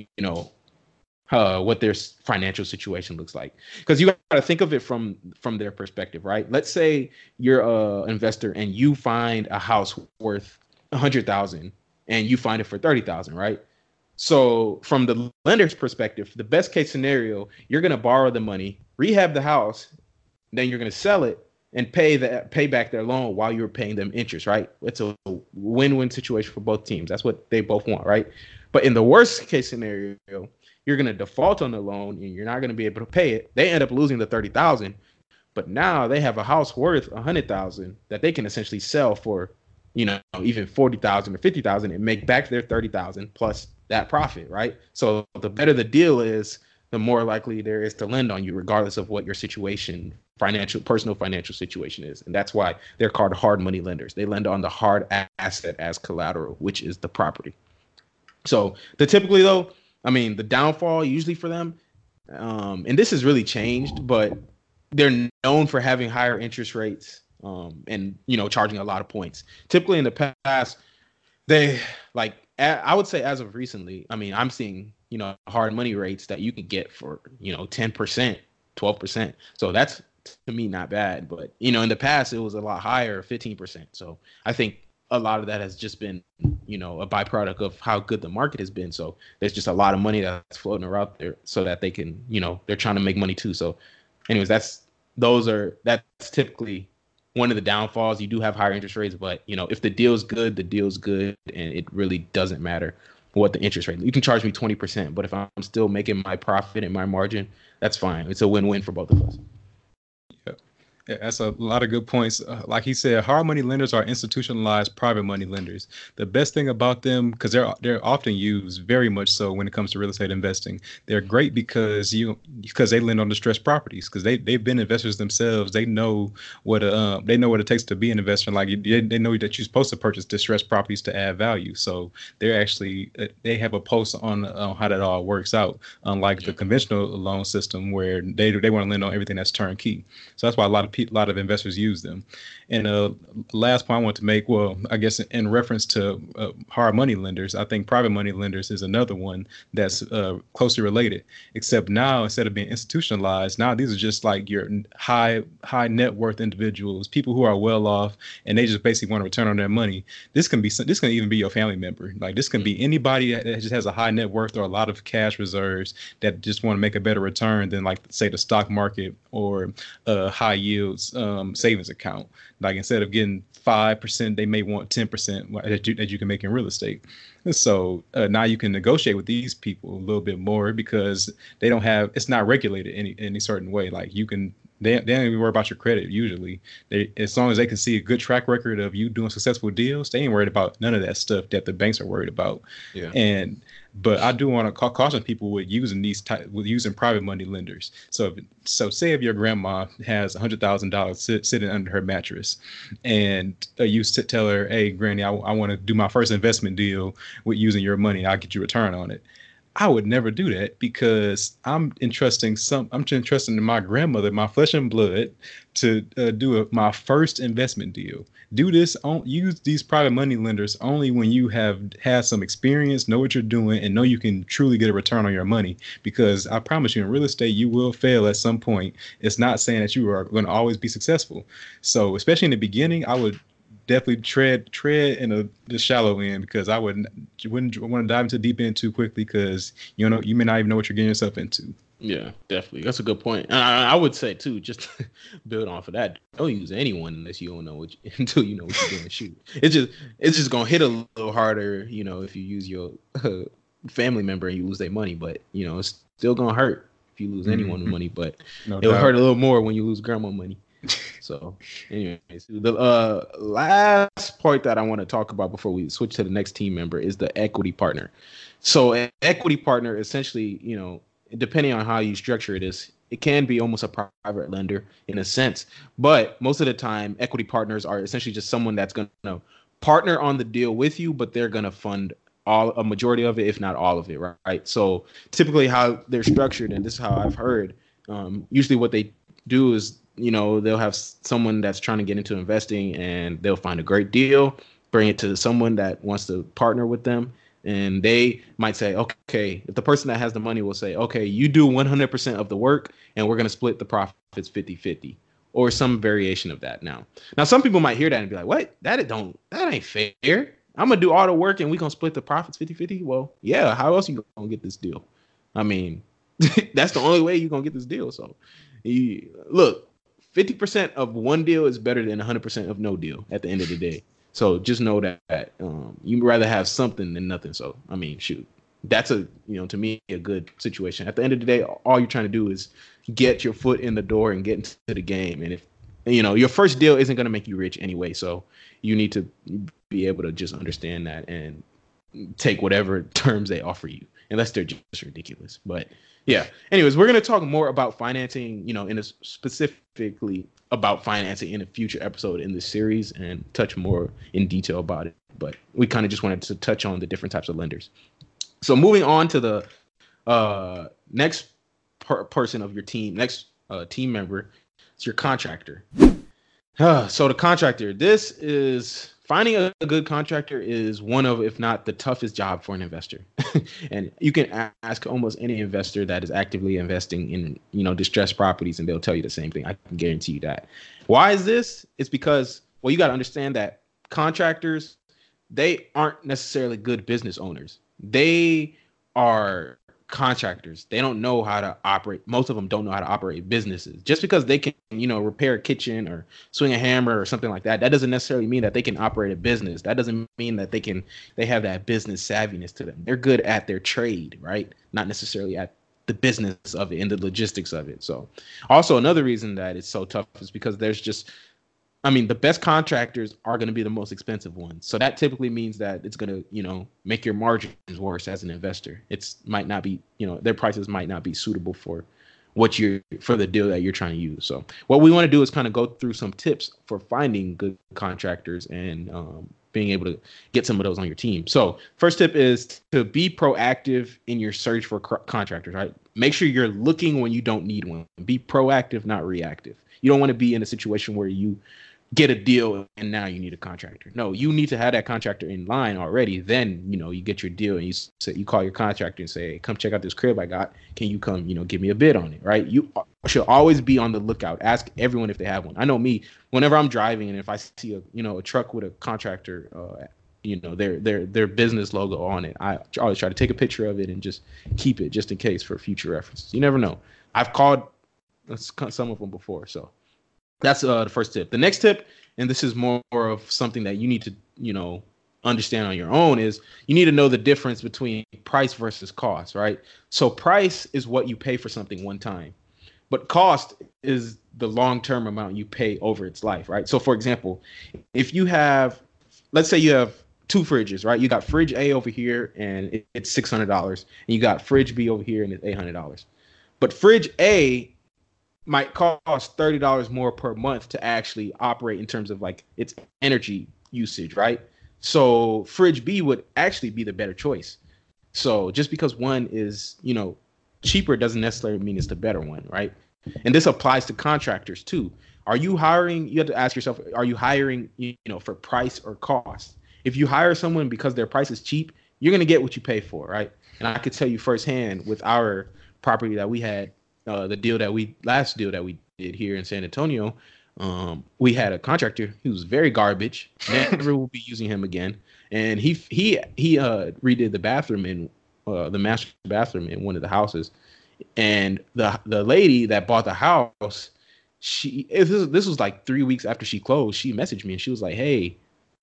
what their financial situation looks like. Because you got to think of it from their perspective, right? Let's say you're an investor and you find a house worth $100,000 and you find it for $30,000, right? So from the lender's perspective, the best case scenario, you're going to borrow the money, rehab the house, then you're going to sell it and pay back their loan while you're paying them interest, right? It's a win-win situation for both teams. That's what they both want, right? But in the worst case scenario, you're going to default on the loan and you're not going to be able to pay it. They end up losing the $30,000, but now they have a house worth $100,000 that they can essentially sell for, even $40,000 or $50,000 and make back their $30,000 plus that profit, right? So the better the deal is, the more likely there is to lend on you, regardless of what your personal financial situation is. And that's why they're called hard money lenders. They lend on the hard asset as collateral, which is the property. So typically though, the downfall usually for them, and this has really changed, but they're known for having higher interest rates and charging a lot of points. Typically in the past, they I would say as of recently, I'm seeing hard money rates that you can get for 10%, 12%. So that's to me not bad. But in the past it was a lot higher, 15%. So I think a lot of that has just been a byproduct of how good the market has been. So there's just a lot of money that's floating around there, so that they can they're trying to make money too. So anyways, that's typically one of the downfalls. You do have higher interest rates, but if the deal's good, the deal's good, and it really doesn't matter what the interest rate. You can charge me 20%, but if I'm still making my profit and my margin, that's fine. It's a win-win for both of us. Yeah, that's a lot of good points. Like he said, hard money lenders are institutionalized private money lenders. The best thing about them, because they're often used very much so when it comes to real estate investing, they're great because they lend on distressed properties, because they've been investors themselves. They know what it takes to be an investor. Like they know that you're supposed to purchase distressed properties to add value. So they have a pulse on how that all works out. Unlike the conventional loan system where they want to lend on everything that's turnkey. So that's why a lot of investors use them. And last point I want to make, well, I guess in reference to hard money lenders, I think private money lenders is another one that's closely related, except now instead of being institutionalized, now these are just like your high net worth individuals, people who are well off, and they just basically want to return on their money. This can even be your family member. Like this can be anybody that just has a high net worth or a lot of cash reserves that just want to make a better return than, like, say, the stock market or high yield savings account. Like instead of getting 5%, they may want 10% that you can make in real estate. So now you can negotiate with these people a little bit more because it's not regulated any certain way. Like they don't even worry about your credit usually. As long as they can see a good track record of you doing successful deals, they ain't worried about none of that stuff that the banks are worried about. Yeah. But I do want to caution people with using private money lenders. So say if your grandma has $100,000 sitting under her mattress, and you tell her, "Hey, Granny, I want to do my first investment deal with using your money. I'll get you a return on it." I would never do that because I'm entrusting in my grandmother, my flesh and blood, to do my first investment deal. Use these private money lenders only when you have had some experience, know what you're doing, and know you can truly get a return on your money. Because I promise you, in real estate, you will fail at some point. It's not saying that you are going to always be successful. So, especially in the beginning, I would definitely tread in the shallow end, because I wouldn't want to dive into deep end too quickly, because you may not even know what you're getting yourself into. Yeah, definitely. That's a good point. And I would say too, just to build off of that, don't use anyone unless you don't know until you know what you're doing. Shoot, it's just gonna hit a little harder, if you use your family member and you lose their money. But it's still gonna hurt if you lose anyone's money. But it'll hurt a little more when you lose grandma money. So, anyways, the last part that I want to talk about before we switch to the next team member is the equity partner. So, an equity partner, essentially, depending on how you structure it can be almost a private lender in a sense. But most of the time, equity partners are essentially just someone that's going to partner on the deal with you, but they're going to fund a majority of it, if not all of it, right? So, typically, how they're structured, and this is how I've heard, usually what they do is, they'll have someone that's trying to get into investing, and they'll find a great deal, bring it to someone that wants to partner with them. And they might say, okay, if the person that has the money will say, okay, you do 100% of the work, and we're going to split the profits 50-50, or some variation of that. Now, some people might hear that and be like, what? That ain't fair. I'm going to do all the work and we're going to split the profits 50-50. Well, yeah, how else you going to get this deal? I mean, that's the only way you're going to get this deal. So look, 50% of one deal is better than 100% of no deal at the end of the day. So just know that you'd rather have something than nothing. So, I mean, shoot, that's to me, a good situation. At the end of the day, all you're trying to do is get your foot in the door and get into the game. And if, your first deal isn't going to make you rich anyway. So you need to be able to just understand that and take whatever terms they offer you, unless they're just ridiculous. But yeah, anyways, we're going to talk more about financing, specifically about financing in a future episode in this series, and touch more in detail about it. But we kind of just wanted to touch on the different types of lenders. So moving on to the next person of your team, next team member, it's your contractor. So the contractor, this is finding a good contractor is one of, if not the toughest job for an investor. And you can ask almost any investor that is actively investing in, distressed properties, and they'll tell you the same thing. I can guarantee you that. Why is this? It's because, well, you got to understand that contractors, they aren't necessarily good business owners. They are contractors. They don't know how to operate. Most of them don't know how to operate businesses. Just because they can, repair a kitchen or swing a hammer or something like that, that doesn't necessarily mean that they can operate a business. That doesn't mean that they have that business savviness to them. They're good at their trade, right? Not necessarily at the business of it and the logistics of it. So also another reason that it's so tough is because there's just, the best contractors are going to be the most expensive ones. So that typically means that it's going to, make your margins worse as an investor. Might not be, their prices might not be suitable for for the deal that you're trying to use. So what we want to do is kind of go through some tips for finding good contractors and being able to get some of those on your team. So first tip is to be proactive in your search for contractors, right? Make sure you're looking when you don't need one. Be proactive, not reactive. You don't want to be in a situation where you get a deal and now you need a contractor. No, you need to have that contractor in line already. Then, you get your deal and you call your contractor and say, hey, come check out this crib I got. Can you come, give me a bid on it, right? You should always be on the lookout. Ask everyone if they have one. I know me, whenever I'm driving and if I see a truck with a contractor, their business logo on it, I always try to take a picture of it and just keep it just in case for future references. You never know. I've called some of them before, so that's the first tip. The next tip, and this is more of something that you need to, understand on your own, is you need to know the difference between price versus cost, right? So price is what you pay for something one time, but cost is the long-term amount you pay over its life, right? So for example, if you have, let's say you have two fridges, right? You got fridge A over here and it's $600, and you got fridge B over here and it's $800. But fridge A might cost $30 more per month to actually operate in terms of like its energy usage, right? So fridge B would actually be the better choice. So just because one is, cheaper doesn't necessarily mean it's the better one, right? And this applies to contractors too. Are you hiring? You have to ask yourself, are you hiring, for price or cost? If you hire someone because their price is cheap, you're going to get what you pay for, right? And I could tell you firsthand with our property that we had, the last deal that we did here in San Antonio, we had a contractor who was very garbage. Never will be using him again. And he redid the bathroom in the master bathroom in one of the houses. And the lady that bought the house, this was like 3 weeks after she closed. She messaged me and she was like, "Hey,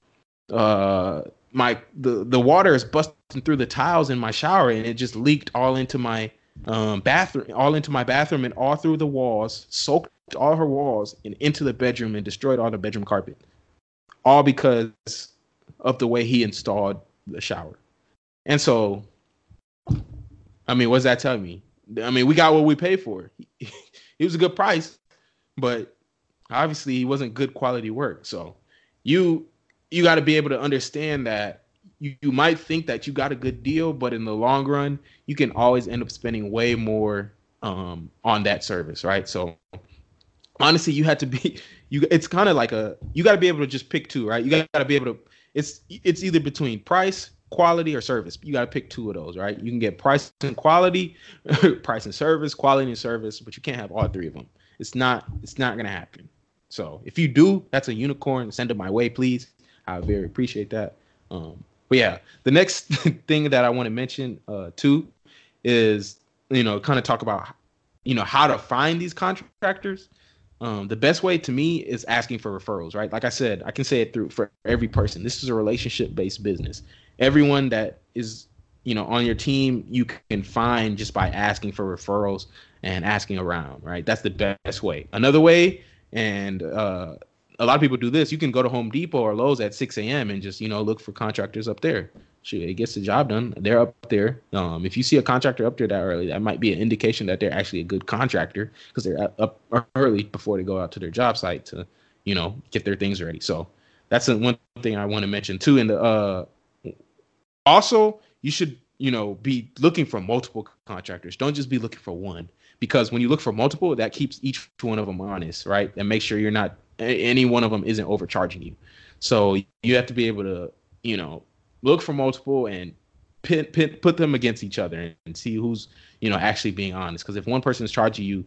the water is busting through the tiles in my shower and it just leaked all into my bathroom and all through the walls, soaked all her walls and into the bedroom and destroyed all the bedroom carpet, all because of the way he installed the shower." And so, what does that tell me? We got what we paid for. It was a good price, but obviously he wasn't good quality work. So you got to be able to understand that you might think that you got a good deal, but in the long run, you can always end up spending way more on that service, right? So honestly, you had to be, it's kind of like you got to be able to just pick two, right? You got to be able to, it's either between price, quality, or service. You got to pick two of those, right? You can get price and quality, price and service, quality and service, but you can't have all three of them. It's not going to happen. So if you do, that's a unicorn. Send it my way, please. I very appreciate that. But yeah, the next thing that I want to mention too is, kind of talk about, how to find these contractors. The best way to me is asking for referrals, right? Like I said, I can say it for every person. This is a relationship-based business. Everyone that is, on your team, you can find just by asking for referrals and asking around, right? That's the best way. Another way, and a lot of people do this, you can go to Home Depot or Lowe's at 6 a.m. and just, look for contractors up there. Shoot, it gets the job done. They're up there. If you see a contractor up there that early, that might be an indication that they're actually a good contractor because they're up early before they go out to their job site to, get their things ready. So that's one thing I want to mention too. And also, you should, be looking for multiple contractors. Don't just be looking for one, because when you look for multiple, that keeps each one of them honest, right? And make sure any one of them isn't overcharging you. So you have to be able to, look for multiple and put them against each other and see who's, actually being honest. Because if one person is charging you,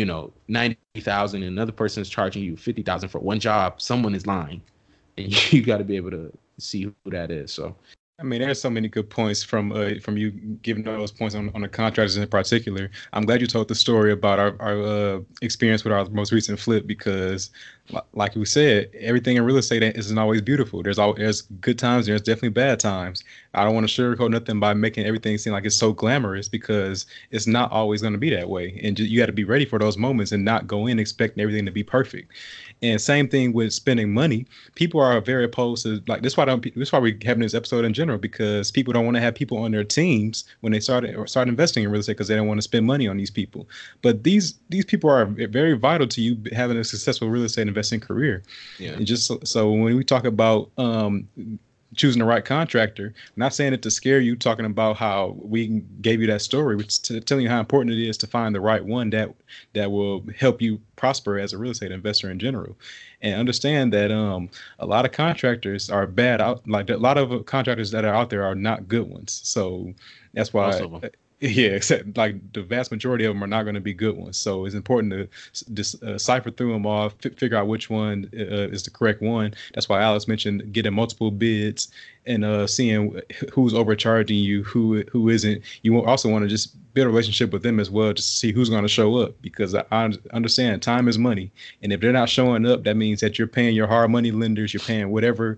90,000 and another person is charging you 50,000 for one job, someone is lying, and you got to be able to see who that is. So. I mean, there's so many good points from you giving those points on the contractors in particular. I'm glad you told the story about our experience with our most recent flip, because like we said, everything in real estate isn't always beautiful. There's good times, there's definitely bad times. I don't want to sugarcoat nothing by making everything seem like it's so glamorous, because it's not always going to be that way. And you got to be ready for those moments and not go in expecting everything to be perfect. And same thing with spending money. People are very opposed to, like, this is why we're having this episode in general, because people don't want to have people on their teams when they start investing in real estate, because they don't want to spend money on these people. But these people are very vital to you having a successful real estate investing career. Yeah. And just so when we talk about choosing the right contractor, I'm not saying it to scare you, talking about how we gave you that story, which telling you how important it is to find the right one that will help you prosper as a real estate investor in general. And understand that a lot of contractors are bad out, like a lot of contractors that are out there are not good ones. So that's why except like the vast majority of them are not going to be good ones. So it's important to cipher through them all, figure out which one is the correct one. That's why Alex mentioned getting multiple bids and seeing who's overcharging you, who isn't. You also want to just build a relationship with them as well, just to see who's going to show up, because I understand time is money. And if they're not showing up, that means that you're paying your hard money lenders, you're paying whatever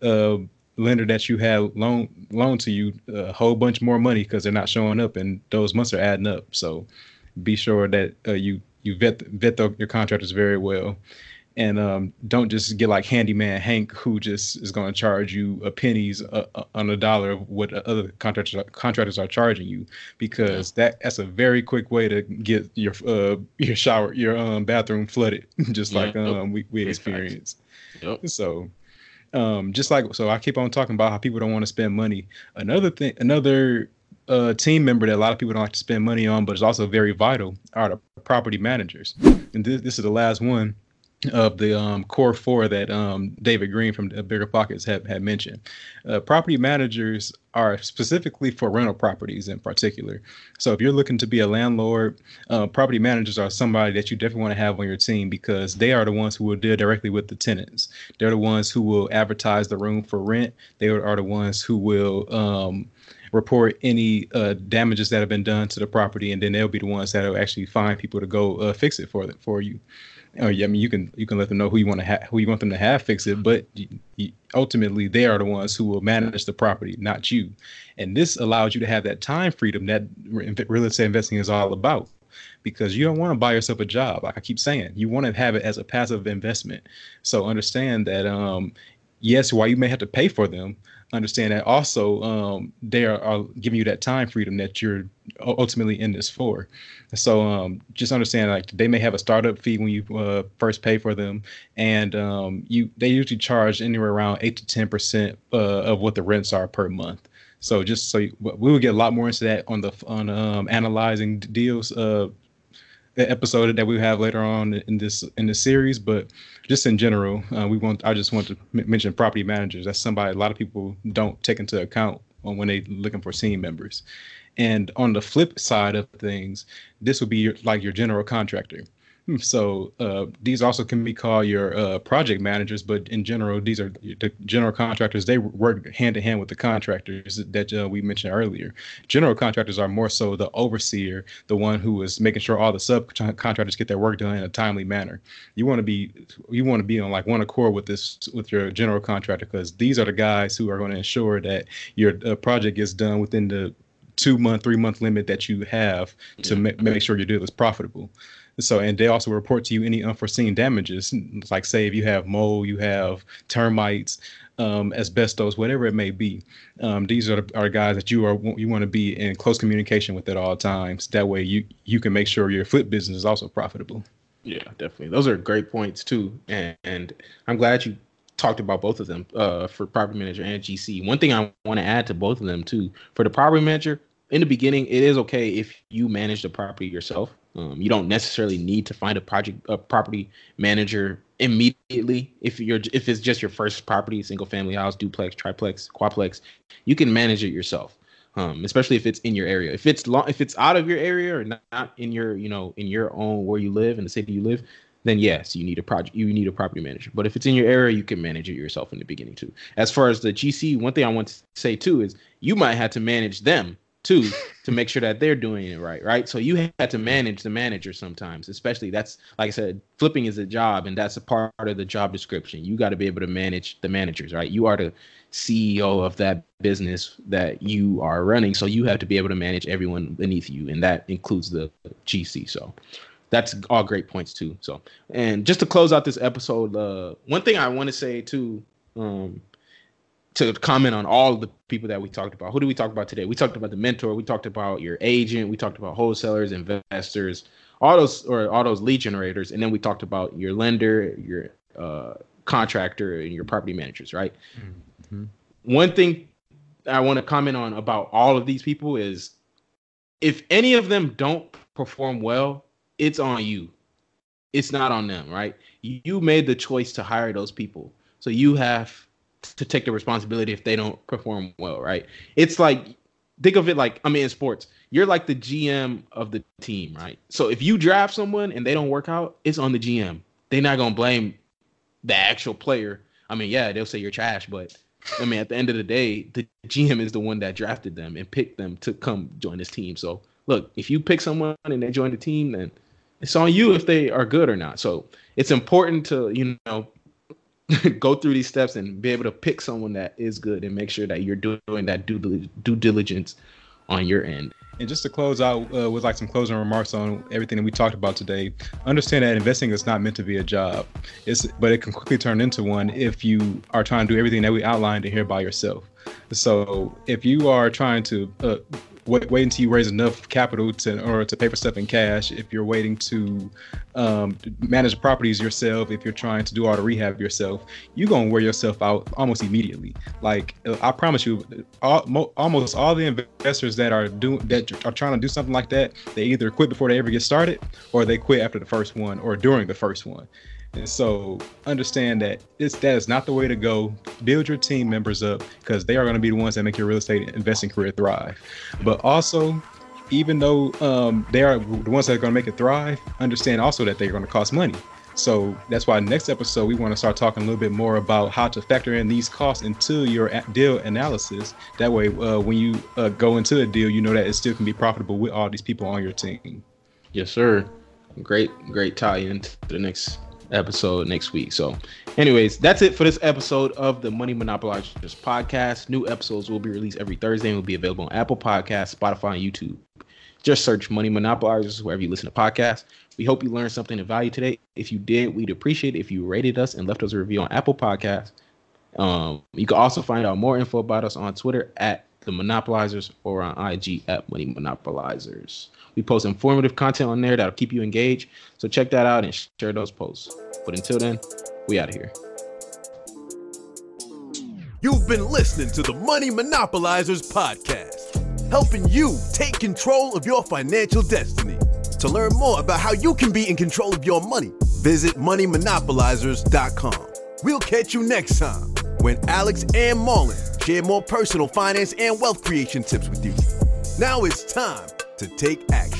lender that you have loan to you a whole bunch more money, because they're not showing up, and those months are adding up. So be sure that you vet your contractors very well, and don't just get like handyman Hank, who just is going to charge you pennies on a dollar of what other contractors are charging you, because that's a very quick way to get your shower, your bathroom flooded, just like we experienced. Yep. So. So I keep on talking about how people don't want to spend money. Another team member that a lot of people don't like to spend money on, but is also very vital, are the property managers. And this is the last one of the core four that David Green from Bigger Pockets had mentioned. Property managers are specifically for rental properties in particular. So if you're looking to be a landlord, property managers are somebody that you definitely want to have on your team, because they are the ones who will deal directly with the tenants. They're the ones who will advertise the room for rent. They are the ones who will report any damages that have been done to the property, and then they'll be the ones that will actually find people to go fix it for you. I mean, you can let them know who you want them to have fix it, but ultimately they are the ones who will manage the property, not you. And this allows you to have that time freedom that real estate investing is all about, because you don't want to buy yourself a job. Like I keep saying, you want to have it as a passive investment. So understand that yes, while you may have to pay for them, understand that also they are giving you that time freedom that you're ultimately in this for. So just understand, like, they may have a startup fee when you first pay for them, and they usually charge anywhere around 8 to 10% of what the rents are per month. So just so we will get a lot more into that on analyzing deals episode that we have later on in this series, but just in general, I just want to mention property managers. That's somebody a lot of people don't take into account when they looking for team members. And on the flip side of things, this would be your general contractor. So these also can be called your project managers, but in general, these are the general contractors. They work hand in hand with the contractors that we mentioned earlier. General contractors are more so the overseer, the one who is making sure all the subcontractors get their work done in a timely manner. You want to be on like one accord with your general contractor, because these are the guys who are going to ensure that your project gets done within the 2-month, 3-month limit that you have to make sure your deal is profitable. So, and they also report to you any unforeseen damages, like say if you have mold, you have termites, asbestos, whatever it may be. These are guys that you want to be in close communication with at all times. That way you can make sure your flip business is also profitable. Yeah, definitely. Those are great points too. And I'm glad you talked about both of them for property manager and GC. One thing I want to add to both of them too, for the property manager, in the beginning, it is okay if you manage the property yourself. You don't necessarily need to find a property manager immediately. If it's just your first property, single family house, duplex, triplex, quadplex, you can manage it yourself. Especially if it's in your area. If it's out of your area or not in your, in your own where you live, in the city you live, then yes, you need a property manager. But if it's in your area, you can manage it yourself in the beginning too. As far as the GC, one thing I want to say too is you might have to manage them too to make sure that they're doing it right? So you had to manage the manager sometimes, especially that's, like I said, flipping is a job, and that's a part of the job description. You got to be able to manage the managers, right? You are the CEO of that business that you are running, so you have to be able to manage everyone beneath you, and that includes the GC. So that's all great points too. So, and just to close out this episode, one thing I want to say too, to comment on all of the people that we talked about. Who did we talk about today? We talked about the mentor. We talked about your agent. We talked about wholesalers, investors, all those lead generators. And then we talked about your lender, your contractor, and your property managers, right? Mm-hmm. One thing I want to comment on about all of these people is if any of them don't perform well, it's on you. It's not on them, right? You made the choice to hire those people. So you have to take the responsibility if they don't perform well, right? It's like, think of it like, in sports, you're like the GM of the team, right? So if you draft someone and they don't work out, it's on the GM. They're not going to blame the actual player. Yeah, they'll say you're trash, but at the end of the day, the GM is the one that drafted them and picked them to come join this team. So look, if you pick someone and they join the team, then it's on you if they are good or not. So it's important to, go through these steps and be able to pick someone that is good and make sure that you're doing that due diligence on your end. And just to close out with like some closing remarks on everything that we talked about today, understand that investing is not meant to be a job, but it can quickly turn into one if you are trying to do everything that we outlined in here by yourself. So if you are trying to wait until you raise enough capital to pay for stuff in cash, if you're waiting to manage properties yourself, if you're trying to do all the rehab yourself, you're going to wear yourself out almost immediately. Like I promise you, almost all the investors that are trying to do something like that, they either quit before they ever get started, or they quit after the first one or during the first one. And so understand that that is not the way to go. Build your team members up, because they are going to be the ones that make your real estate investing career thrive. But also, even though they are the ones that are going to make it thrive, understand also that they're going to cost money. So that's why next episode, we want to start talking a little bit more about how to factor in these costs into your deal analysis. That way, when you go into a deal, you know that it still can be profitable with all these people on your team. Yes, sir. Great tie into the next episode next week. So anyways, that's it for this episode of the Money Monopolizers podcast. New episodes will be released every Thursday and will be available on Apple Podcasts, Spotify, and YouTube. Just search Money Monopolizers wherever you listen to podcasts. We hope you learned something of value today. If you did, we'd appreciate it if you rated us and left us a review on Apple Podcasts. You can also find out more info about us on Twitter at The Monopolizers or on IG at Money Monopolizers. We post informative content on there that'll keep you engaged. So check that out and share those posts. But until then, we out of here. You've been listening to the Money Monopolizers podcast, helping you take control of your financial destiny. To learn more about how you can be in control of your money, visit moneymonopolizers.com. We'll catch you next time when Alex and Marlon share more personal finance and wealth creation tips with you. Now it's time to take action.